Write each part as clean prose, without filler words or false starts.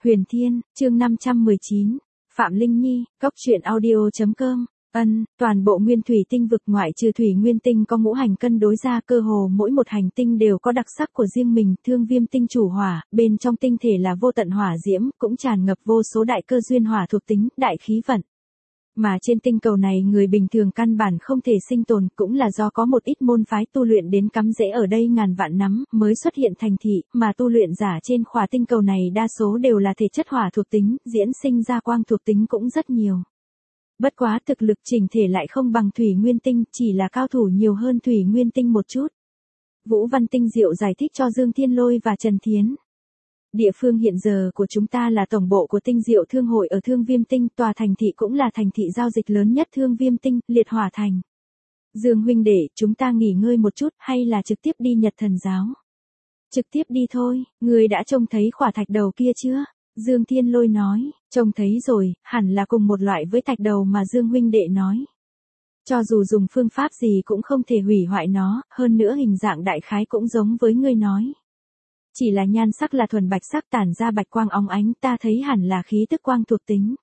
Huyền Thiên, chương 519, Phạm Linh Nhi, Cốc truyện audio.com. Toàn bộ nguyên thủy tinh vực ngoại trừ thủy nguyên tinh có ngũ hành cân đối ra, cơ hồ mỗi một hành tinh đều có đặc sắc của riêng mình. Thương Viêm tinh chủ hỏa, bên trong tinh thể là vô tận hỏa diễm, cũng tràn ngập vô số đại cơ duyên hỏa thuộc tính, đại khí vận. Mà trên tinh cầu này người bình thường căn bản không thể sinh tồn, cũng là do có một ít môn phái tu luyện đến cắm rễ ở đây ngàn vạn năm mới xuất hiện thành thị, mà tu luyện giả trên khỏa tinh cầu này đa số đều là thể chất hỏa thuộc tính, diễn sinh ra quang thuộc tính cũng rất nhiều. Bất quá thực lực chỉnh thể lại không bằng thủy nguyên tinh, chỉ là cao thủ nhiều hơn thủy nguyên tinh một chút. Vũ Văn Tinh Diệu giải thích cho Dương Thiên Lôi và Trần Thiến. Địa phương hiện giờ của chúng ta là tổng bộ của Tinh Diệu Thương hội ở Thương Viêm Tinh, tòa thành thị cũng là thành thị giao dịch lớn nhất Thương Viêm Tinh, Liệt Hỏa Thành. Dương huynh đệ, chúng ta nghỉ ngơi một chút hay là trực tiếp đi Nhật Thần Giáo? Trực tiếp đi thôi, người đã trông thấy khỏa thạch đầu kia chưa? Dương Thiên Lôi nói, trông thấy rồi, hẳn là cùng một loại với thạch đầu mà Dương huynh đệ nói. Cho dù dùng phương pháp gì cũng không thể hủy hoại nó, hơn nữa hình dạng đại khái cũng giống với ngươi nói. Chỉ là nhan sắc là thuần bạch sắc tản ra bạch quang óng ánh, ta thấy hẳn là khí tức quang thuộc tính.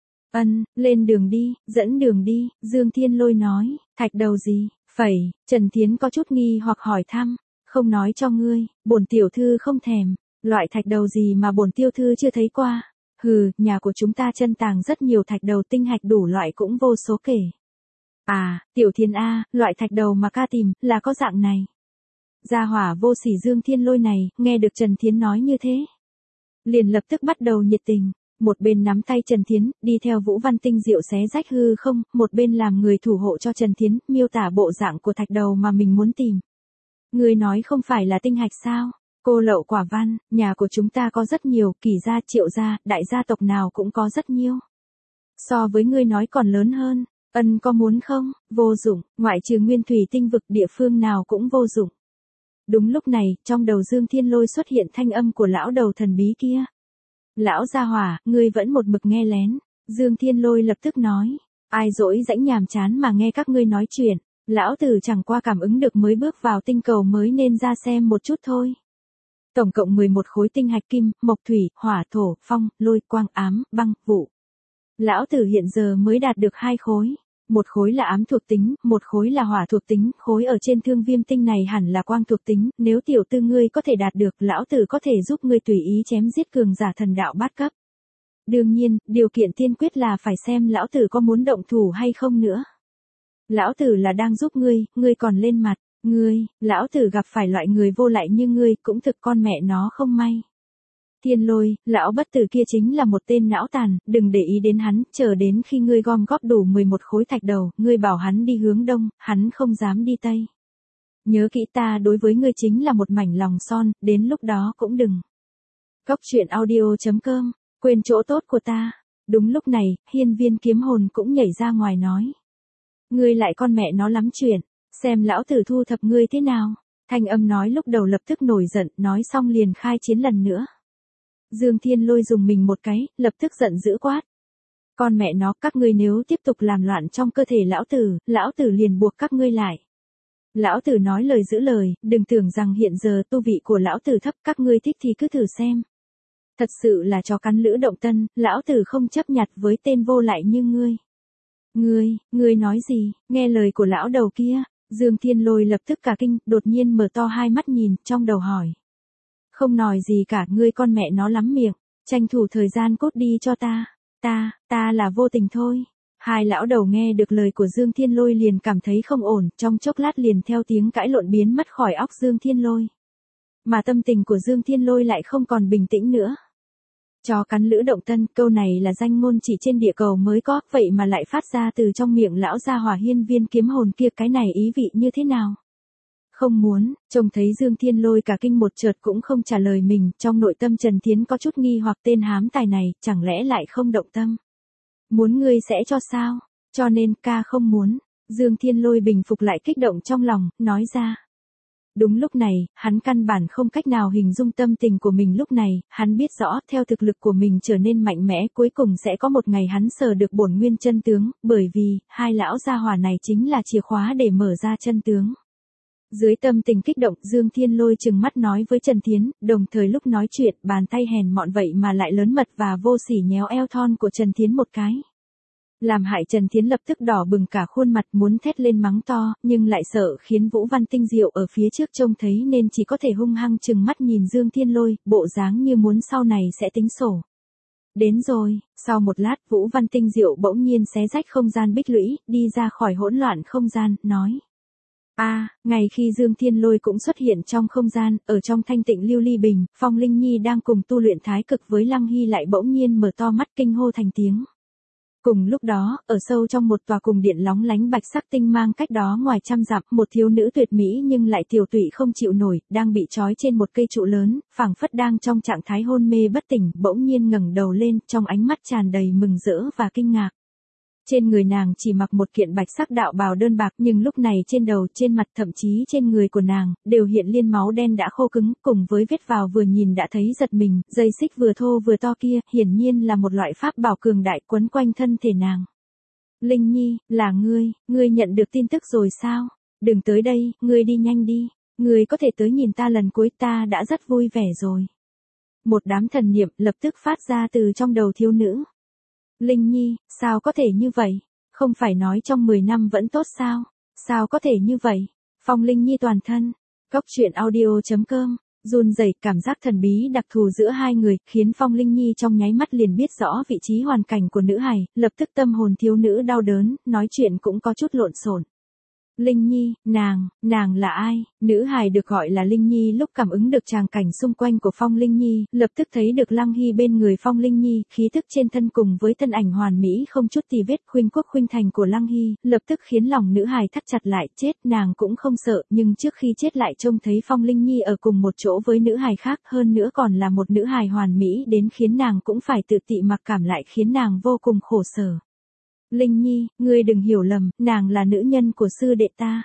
Lên đường đi, dẫn đường đi, Dương Thiên Lôi nói, thạch đầu gì, phẩy, Trần Thiến có chút nghi hoặc hỏi thăm, không nói cho ngươi, bổn tiểu thư không thèm, loại thạch đầu gì mà bổn tiểu thư chưa thấy qua, hừ, nhà của chúng ta chân tàng rất nhiều thạch đầu tinh hạch đủ loại cũng vô số kể. À, Tiểu Thiên A, loại thạch đầu mà ca tìm, là có dạng này. Gia hỏa vô sỉ Dương Thiên Lôi này, nghe được Trần Thiến nói như thế, liền lập tức bắt đầu nhiệt tình, một bên nắm tay Trần Thiến, đi theo Vũ Văn Tinh Diệu xé rách hư không, một bên làm người thủ hộ cho Trần Thiến, miêu tả bộ dạng của thạch đầu mà mình muốn tìm. Người nói không phải là tinh hạch sao? Cô lậu quả văn, nhà của chúng ta có rất nhiều, Kỳ gia, Triệu gia, đại gia tộc nào cũng có rất nhiều. So với ngươi nói còn lớn hơn, có muốn không? Vô dụng, ngoại trừ nguyên thủy tinh vực địa phương nào cũng vô dụng. Đúng lúc này, trong đầu Dương Thiên Lôi xuất hiện thanh âm của lão đầu thần bí kia. Lão gia hỏa, ngươi vẫn một mực nghe lén. Dương Thiên Lôi lập tức nói, ai dỗi rãnh nhàm chán mà nghe các ngươi nói chuyện, lão tử chẳng qua cảm ứng được mới bước vào tinh cầu mới nên ra xem một chút thôi. Tổng cộng 11 khối tinh hạch kim, mộc thủy, hỏa thổ, phong, lôi, quang, ám, băng, vụ. Lão tử hiện giờ mới đạt được 2 khối. Một khối là ám thuộc tính, một khối là hỏa thuộc tính, khối ở trên Thương Viêm Tinh này hẳn là quang thuộc tính, nếu tiểu tư ngươi có thể đạt được, lão tử có thể giúp ngươi tùy ý chém giết cường giả thần đạo bát cấp. Đương nhiên, điều kiện tiên quyết là phải xem lão tử có muốn động thủ hay không nữa. Lão tử là đang giúp ngươi còn lên mặt, lão tử gặp phải loại người vô lại như ngươi cũng thực con mẹ nó không may. Thiên Lôi, lão bất tử kia chính là một tên não tàn, đừng để ý đến hắn, chờ đến khi ngươi gom góp đủ 11 khối thạch đầu, ngươi bảo hắn đi hướng đông, hắn không dám đi tây. Nhớ kỹ ta đối với ngươi chính là một mảnh lòng son, đến lúc đó cũng đừng. Cốc truyện audio.com, quên chỗ tốt của ta. Đúng lúc này, Hiên Viên Kiếm Hồn cũng nhảy ra ngoài nói. Ngươi lại con mẹ nó lắm chuyện, xem lão tử thu thập ngươi thế nào. Thanh âm nói lúc đầu lập tức nổi giận, nói xong liền khai chiến lần nữa. Dương Thiên Lôi dùng mình một cái, lập tức giận dữ quát. Con mẹ nó, các ngươi nếu tiếp tục làm loạn trong cơ thể lão tử liền buộc các ngươi lại. Lão tử nói lời giữ lời, đừng tưởng rằng hiện giờ tu vị của lão tử thấp, các ngươi thích thì cứ thử xem. Thật sự là chó cắn lữ động tân, lão tử không chấp nhặt với tên vô lại như ngươi. Ngươi nói gì, nghe lời của lão đầu kia, Dương Thiên Lôi lập tức cả kinh, đột nhiên mở to hai mắt nhìn, trong đầu hỏi. Không nói gì cả, ngươi con mẹ nó lắm miệng, tranh thủ thời gian cốt đi cho ta, ta là vô tình thôi. Hai lão đầu nghe được lời của Dương Thiên Lôi liền cảm thấy không ổn, trong chốc lát liền theo tiếng cãi lộn biến mất khỏi óc Dương Thiên Lôi. Mà tâm tình của Dương Thiên Lôi lại không còn bình tĩnh nữa. Chó cắn lữ động tân, câu này là danh ngôn chỉ trên địa cầu mới có, vậy mà lại phát ra từ trong miệng lão gia hỏa Hiên Viên Kiếm Hồn kia, cái này ý vị như thế nào? Không muốn, trông thấy Dương Thiên Lôi cả kinh một chợt cũng không trả lời mình, trong nội tâm Trần Thiến có chút nghi hoặc tên hám tài này, chẳng lẽ lại không động tâm. Muốn ngươi sẽ cho sao, cho nên ca không muốn. Dương Thiên Lôi bình phục lại kích động trong lòng, nói ra. Đúng lúc này, hắn căn bản không cách nào hình dung tâm tình của mình lúc này, hắn biết rõ theo thực lực của mình trở nên mạnh mẽ cuối cùng sẽ có một ngày hắn sờ được bổn nguyên chân tướng, bởi vì, hai lão gia hỏa này chính là chìa khóa để mở ra chân tướng. Dưới tâm tình kích động, Dương Thiên Lôi trừng mắt nói với Trần Thiến, đồng thời lúc nói chuyện, bàn tay hèn mọn vậy mà lại lớn mật và vô sỉ nhéo eo thon của Trần Thiến một cái. Làm hại Trần Thiến lập tức đỏ bừng cả khuôn mặt muốn thét lên mắng to, nhưng lại sợ khiến Vũ Văn Tinh Diệu ở phía trước trông thấy nên chỉ có thể hung hăng trừng mắt nhìn Dương Thiên Lôi, bộ dáng như muốn sau này sẽ tính sổ. Đến rồi, sau một lát Vũ Văn Tinh Diệu bỗng nhiên xé rách không gian bích lũy, đi ra khỏi hỗn loạn không gian, nói. Ngày khi Dương Thiên Lôi cũng xuất hiện trong không gian, ở trong thanh tịnh lưu ly bình, Phong Linh Nhi đang cùng tu luyện thái cực với Lăng Hy lại bỗng nhiên mở to mắt kinh hô thành tiếng. Cùng lúc đó, ở sâu trong một tòa cung điện lóng lánh bạch sắc tinh mang cách đó ngoài trăm dặm, một thiếu nữ tuyệt mỹ nhưng lại tiểu tụy không chịu nổi, đang bị trói trên một cây trụ lớn, phảng phất đang trong trạng thái hôn mê bất tỉnh, bỗng nhiên ngẩng đầu lên, trong ánh mắt tràn đầy mừng rỡ và kinh ngạc. Trên người nàng chỉ mặc một kiện bạch sắc đạo bào đơn bạc, nhưng lúc này trên đầu, trên mặt, thậm chí trên người của nàng, đều hiện liên máu đen đã khô cứng, cùng với vết vào vừa nhìn đã thấy giật mình, dây xích vừa thô vừa to kia, hiển nhiên là một loại pháp bảo cường đại quấn quanh thân thể nàng. Linh Nhi, là ngươi nhận được tin tức rồi sao? Đừng tới đây, ngươi đi nhanh đi, ngươi có thể tới nhìn ta lần cuối, ta đã rất vui vẻ rồi. Một đám thần niệm lập tức phát ra từ trong đầu thiếu nữ. Linh Nhi, sao có thể như vậy? Không phải nói trong 10 năm vẫn tốt sao? Sao có thể như vậy? Phong Linh Nhi toàn thân. Cốc truyện audio.com. Run rẩy, cảm giác thần bí đặc thù giữa hai người, khiến Phong Linh Nhi trong nháy mắt liền biết rõ vị trí hoàn cảnh của nữ hài, lập tức tâm hồn thiếu nữ đau đớn, nói chuyện cũng có chút lộn xộn. Linh Nhi, nàng là ai? Nữ hài được gọi là Linh Nhi lúc cảm ứng được tràng cảnh xung quanh của Phong Linh Nhi, lập tức thấy được Lăng Hy bên người Phong Linh Nhi, khí thức trên thân cùng với thân ảnh hoàn mỹ không chút tì vết khuynh quốc khuynh thành của Lăng Hy, lập tức khiến lòng nữ hài thắt chặt lại, chết nàng cũng không sợ, nhưng trước khi chết lại trông thấy Phong Linh Nhi ở cùng một chỗ với nữ hài khác, hơn nữa còn là một nữ hài hoàn mỹ đến khiến nàng cũng phải tự tị mặc cảm, lại khiến nàng vô cùng khổ sở. Linh Nhi, ngươi đừng hiểu lầm, nàng là nữ nhân của sư đệ ta.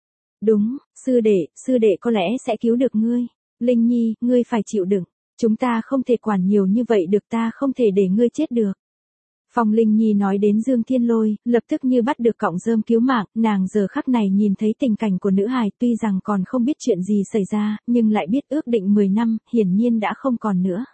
Đúng, sư đệ có lẽ sẽ cứu được ngươi. Linh Nhi, ngươi phải chịu đựng. Chúng ta không thể quản nhiều như vậy được, ta không thể để ngươi chết được. Phong Linh Nhi nói đến Dương Thiên Lôi, lập tức như bắt được cọng rơm cứu mạng, nàng giờ khắc này nhìn thấy tình cảnh của nữ hài, tuy rằng còn không biết chuyện gì xảy ra, nhưng lại biết ước định 10 năm, hiển nhiên đã không còn nữa.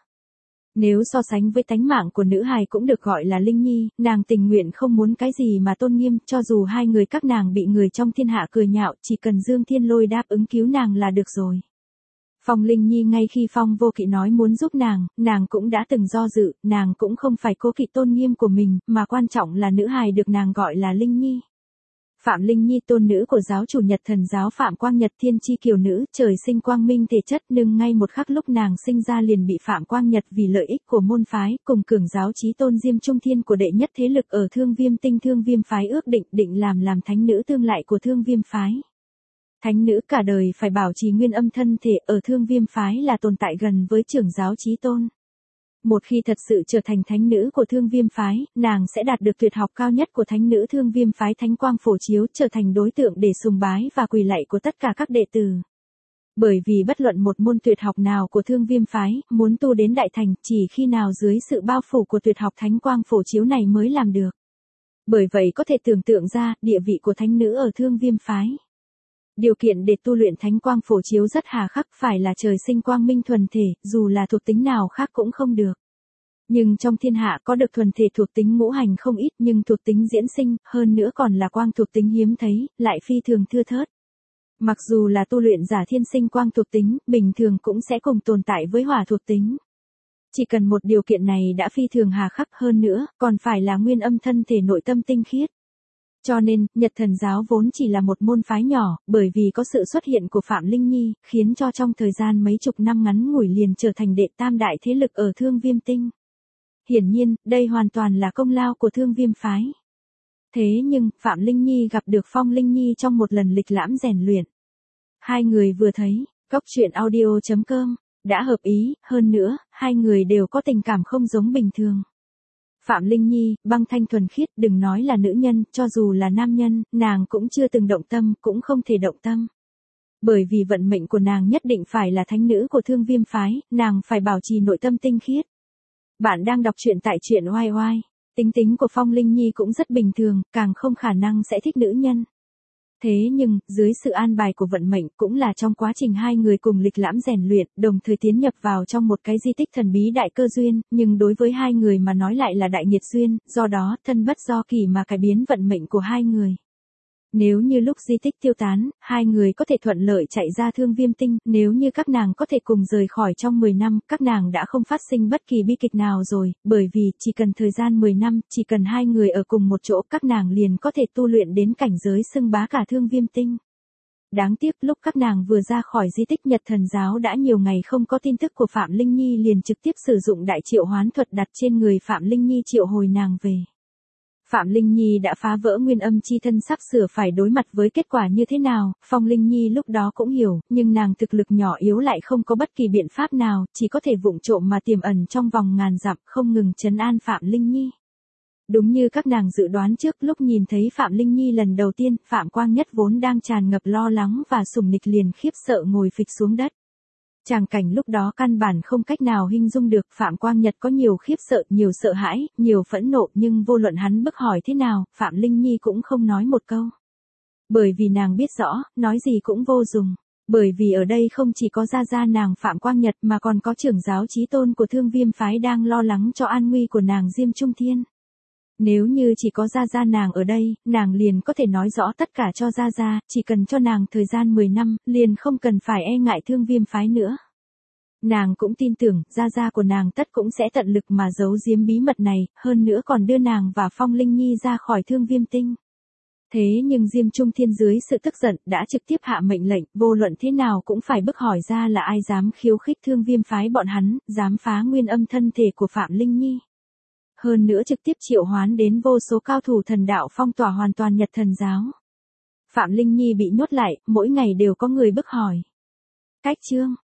Nếu so sánh với tánh mạng của nữ hài cũng được gọi là Linh Nhi, nàng tình nguyện không muốn cái gì mà tôn nghiêm, cho dù hai người các nàng bị người trong thiên hạ cười nhạo, chỉ cần Dương Thiên Lôi đáp ứng cứu nàng là được rồi. Phong Linh Nhi ngay khi Phong Vô Kỵ nói muốn giúp nàng cũng đã từng do dự, nàng cũng không phải cố kỵ tôn nghiêm của mình, mà quan trọng là nữ hài được nàng gọi là Linh Nhi. Phạm Linh Nhi tôn nữ của giáo chủ Nhật Thần giáo Phạm Quang Nhật Thiên Chi kiều nữ, trời sinh quang minh thể chất, nhưng ngay một khắc lúc nàng sinh ra liền bị Phạm Quang Nhật vì lợi ích của môn phái, cùng cường giáo chí tôn Diêm Trung Thiên của đệ nhất thế lực ở Thương Viêm Tinh Thương Viêm phái ước định làm thánh nữ tương lại của Thương Viêm phái. Thánh nữ cả đời phải bảo trì nguyên âm thân thể, ở Thương Viêm phái là tồn tại gần với trưởng giáo chí tôn. Một khi thật sự trở thành thánh nữ của Thương Viêm phái, nàng sẽ đạt được tuyệt học cao nhất của thánh nữ Thương Viêm phái Thánh Quang Phổ Chiếu, trở thành đối tượng để sùng bái và quỳ lạy của tất cả các đệ tử. Bởi vì bất luận một môn tuyệt học nào của Thương Viêm phái, muốn tu đến đại thành, chỉ khi nào dưới sự bao phủ của tuyệt học Thánh Quang Phổ Chiếu này mới làm được. Bởi vậy có thể tưởng tượng ra, địa vị của thánh nữ ở Thương Viêm phái. Điều kiện để tu luyện Thánh Quang Phổ Chiếu rất hà khắc, phải là trời sinh quang minh thuần thể, dù là thuộc tính nào khác cũng không được. Nhưng trong thiên hạ có được thuần thể thuộc tính ngũ hành không ít, nhưng thuộc tính diễn sinh, hơn nữa còn là quang thuộc tính hiếm thấy, lại phi thường thưa thớt. Mặc dù là tu luyện giả thiên sinh quang thuộc tính, bình thường cũng sẽ cùng tồn tại với hỏa thuộc tính. Chỉ cần một điều kiện này đã phi thường hà khắc, hơn nữa, còn phải là nguyên âm thân thể nội tâm tinh khiết. Cho nên, Nhật Thần giáo vốn chỉ là một môn phái nhỏ, bởi vì có sự xuất hiện của Phạm Linh Nhi, khiến cho trong thời gian mấy chục năm ngắn ngủi liền trở thành đệ tam đại thế lực ở Thương Viêm Tinh. Hiển nhiên, đây hoàn toàn là công lao của Thương Viêm phái. Thế nhưng, Phạm Linh Nhi gặp được Phong Linh Nhi trong một lần lịch lãm rèn luyện. Hai người vừa thấy, cốc truyện audio.com, đã hợp ý, hơn nữa, hai người đều có tình cảm không giống bình thường. Phạm Linh Nhi, băng thanh thuần khiết, đừng nói là nữ nhân, cho dù là nam nhân, nàng cũng chưa từng động tâm, cũng không thể động tâm. Bởi vì vận mệnh của nàng nhất định phải là thánh nữ của Thương Viêm phái, nàng phải bảo trì nội tâm tinh khiết. Bạn đang đọc truyện tại truyện oai oai. Tính của Phong Linh Nhi cũng rất bình thường, càng không khả năng sẽ thích nữ nhân. Thế nhưng, dưới sự an bài của vận mệnh cũng là trong quá trình hai người cùng lịch lãm rèn luyện, đồng thời tiến nhập vào trong một cái di tích thần bí đại cơ duyên, nhưng đối với hai người mà nói lại là đại nghiệt duyên, do đó, thân bất do kỳ mà cải biến vận mệnh của hai người. Nếu như lúc di tích tiêu tán, hai người có thể thuận lợi chạy ra Thương Viêm Tinh, nếu như các nàng có thể cùng rời khỏi trong 10 năm, các nàng đã không phát sinh bất kỳ bi kịch nào rồi, bởi vì chỉ cần thời gian 10 năm, chỉ cần hai người ở cùng một chỗ, các nàng liền có thể tu luyện đến cảnh giới xưng bá cả Thương Viêm Tinh. Đáng tiếc lúc các nàng vừa ra khỏi di tích Nhật Thần Giáo đã nhiều ngày không có tin tức của Phạm Linh Nhi liền trực tiếp sử dụng đại triệu hoán thuật đặt trên người Phạm Linh Nhi triệu hồi nàng về. Phạm Linh Nhi đã phá vỡ nguyên âm chi thân sắp sửa phải đối mặt với kết quả như thế nào, Phong Linh Nhi lúc đó cũng hiểu, nhưng nàng thực lực nhỏ yếu lại không có bất kỳ biện pháp nào, chỉ có thể vụng trộm mà tiềm ẩn trong vòng ngàn dặm không ngừng trấn an Phạm Linh Nhi. Đúng như các nàng dự đoán trước lúc nhìn thấy Phạm Linh Nhi lần đầu tiên, Phạm Quang Nhất vốn đang tràn ngập lo lắng và sùng nịch liền khiếp sợ ngồi phịch xuống đất. Tràng cảnh lúc đó căn bản không cách nào hình dung được, Phạm Quang Nhật có nhiều khiếp sợ, nhiều sợ hãi, nhiều phẫn nộ, nhưng vô luận hắn bức hỏi thế nào, Phạm Linh Nhi cũng không nói một câu. Bởi vì nàng biết rõ, nói gì cũng vô dụng. Bởi vì ở đây không chỉ có gia nàng Phạm Quang Nhật mà còn có trưởng giáo chí tôn của Thương Viêm phái đang lo lắng cho an nguy của nàng Diêm Trung Thiên. Nếu như chỉ có gia nàng ở đây, nàng liền có thể nói rõ tất cả cho gia, chỉ cần cho nàng thời gian 10 năm, liền không cần phải e ngại Thương Viêm phái nữa. Nàng cũng tin tưởng, gia của nàng tất cũng sẽ tận lực mà giấu giếm bí mật này, hơn nữa còn đưa nàng và Phong Linh Nhi ra khỏi Thương Viêm Tinh. Thế nhưng Diêm Trung Thiên dưới sự tức giận đã trực tiếp hạ mệnh lệnh, vô luận thế nào cũng phải bức hỏi ra là ai dám khiêu khích Thương Viêm phái bọn hắn, dám phá nguyên âm thân thể của Phạm Linh Nhi. Hơn nữa trực tiếp triệu hoán đến vô số cao thủ thần đạo phong tỏa hoàn toàn Nhật Thần Giáo. Phạm Linh Nhi bị nhốt lại, mỗi ngày đều có người bức hỏi. Cách chương